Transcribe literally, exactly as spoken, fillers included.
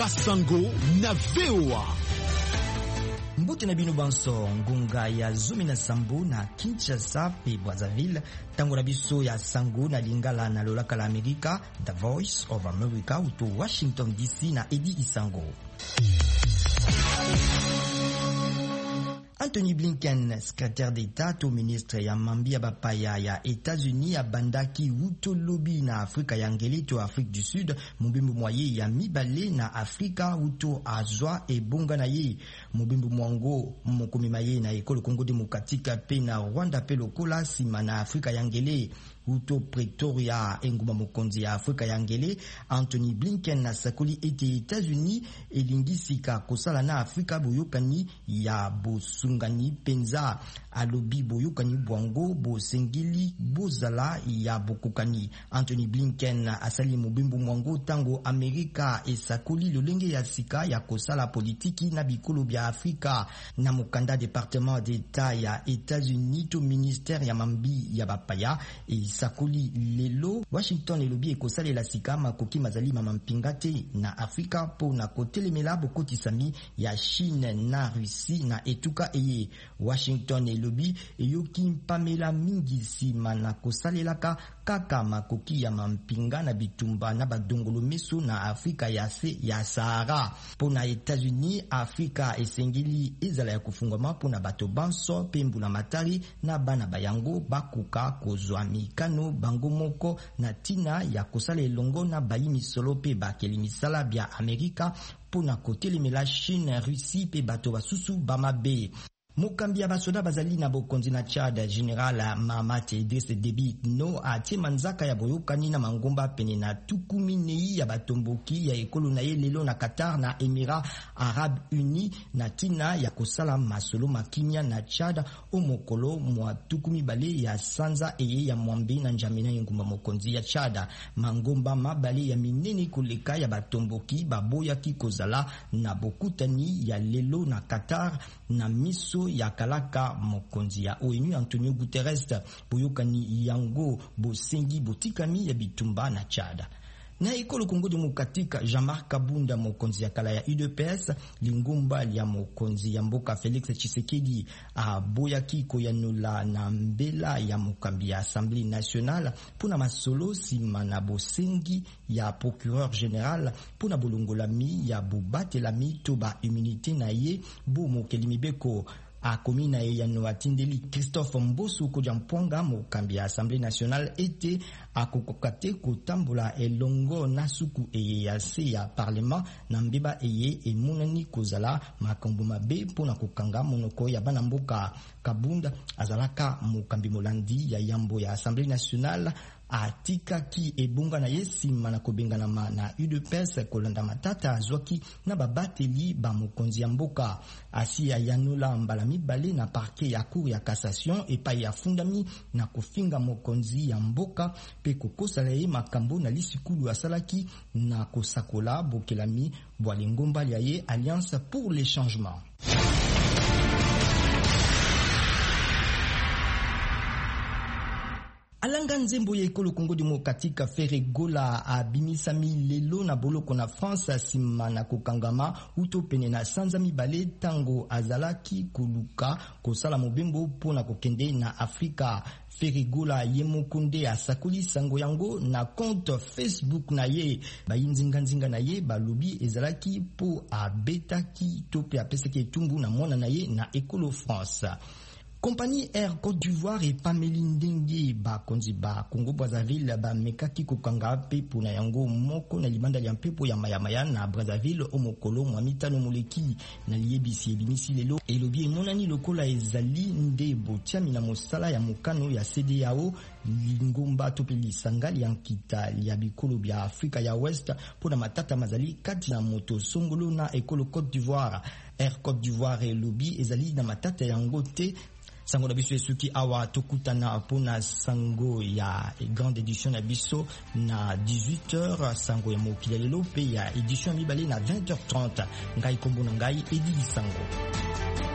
Basango na V O A. Mbuti na bino banso ngunga ya zumi na sambu na Kinshasa pe Brazzaville tango na biso ya sango na lingala na lolaka la Amerika, The Voice of America uto Washington D C na Edi Isango. Anthony Blinken, secrétaire d'État au ministre ya Mambia Bapaya ya États-Unis abandaki uto lobby na Afrika ya ngeli to Afrique du Sud mubimbu mwaye ya mibale na Afrika uto azwa e bonga na ye mubimbu mwango mokumi maye na ekolo Kongo Demokratika pe na Rwanda pe lokola sima na Afrika ya ngeli uto Pretoria enguma mokonzi ya Afrika ya ngeli. Anthony Blinken na sakoli ete États-Unis elingisika kosala na Afrika boyokani ya bosungani penza alobi boyokani bwango bosengili bozala ya bokokani. Anthony Blinken asali mobimbu mwango tango Amerika esakoli lolenge ya sika ya kosala politiki na bikolo bya Afrika na mokanda département d'État ya États-Unis to ministère ya mambi ya bapaya e sakoli lelo. Washington elobi ekosale la sika makoki mazali mamampingate na Afrika po na kotelemela bokotisami ya Chine na Russie na etuka eye. Washington elobi eyoki mpamela mingi sima na kosalelaka kaka makoki ya mampinga na bitumba na badongolo meso na Afrika ya se ya Sahara. Po na États-Unis, Afrika esengeli ezala ya kufungwama po na bato banso pembu na matari na bana bayango bakuka kozwa mikano bango moko na tina ya kosala elongo na bayi misolo pe bakeli misala bya Amerika po na kotelemela Chine, Russie pe bato basusu bamabe. Mokambi ya basoda bazali na bokonzi na Chad, General Mahamat Idriss Déby Itno atie manzaka ya boyokani na mangomba pene na tukumi nei ya batomboki ya ekolo na ye lelo na Qatar na Émirats Arabes Unis na tina ya kosala masolo makinya na Chad o mokolo mwa tukumi bale ya sanza eye ya mwambe na njamena yengumba mokonzi ya Chad. Mangomba mabale ya minene koleka ya batomboki baboya ki kozala na bokutani ya lelo na Qatar na miso ya kalaka mokonzi ya O N U Antonio Guterres boyokani yango bosengi botikami ya bitumba na Chad. Na ekolo Kongo Demokratika, Jean-Marc Kabunda mokonzi ya kala ya U D P S lingumba ya mokonzi ya mboka Felix Tshisekedi a boyaki koyanula na mbela ya mokambi ya Assemblée nationale puna masolo sima na bosengi ya procureur général puna bolongolami ya bobatelami to ba immunité na ye bo mokeli mibeko a komina ya noatindeli Christophe Mbosso Kodjamponga mokambi ya Assemblée nationale ete akokokate kotambola elongo na suku eye ya se ya parlement na mbeba eye emonani kozala makambo mabe pona kokanga monoko ya bana mboka. Kabunda azalaka mokambi molandi ya yambo ya Assemblée nationale atika ki ebunga na yesima na kobengana ma na U D P S kolanda matata azwaki na babateli ba mokonzi ya mboka. Asi ya yanula mbala mibale na parquet ya cour ya cassation epa ya fundami na kofinga mokonzi ya mboka pe kokosala ye makambo na lisikulu asalaki na kosakola bokelami bwalengomba ya ye Alliance pour les changements. Alanga nzembo ya ekolo Kongo Demokratika Ferregola abimisami lelo na boloko na France sima na kokangama uto pene na sanza mibale tango azalaki koluka kosala mobembo pona kokende na Afrika. Ferregola yemokonde asakoli sango yango na compte Facebook na ye. Bayinzinga nzinga na ye balobi ezalaki po abetaki to pe apeseke etumbu na mwana na ye na ekolo France. Compagnie Air Côte d'Ivoire et Pamelindenge ba konzi ba Congo Brazzaville ba mekaki kokanga pe pona yango moko na libanda ya mpepo ya mayamaya na Brazzaville omokolo mwa mitano moleki na liebisi ebimisi lelo elobi emonani lokola ezali nde botiami na mosala ya mokano ya C D A O lingomba topeli sangali ya nkita ya bikolo bya Afrika ya West pona matata mazali kati na moto songolo na ekolo Côte d'Ivoire. Air Côte d'Ivoire elobi ezali na matata yango te. Sango na biso esuki awa tokutana pona sango ya grande édition na biso na dix-huit heures sango ya mokili lelo pe ya édition mibale na vingt heures trente. Ngai kombo na ngai Edi Sango.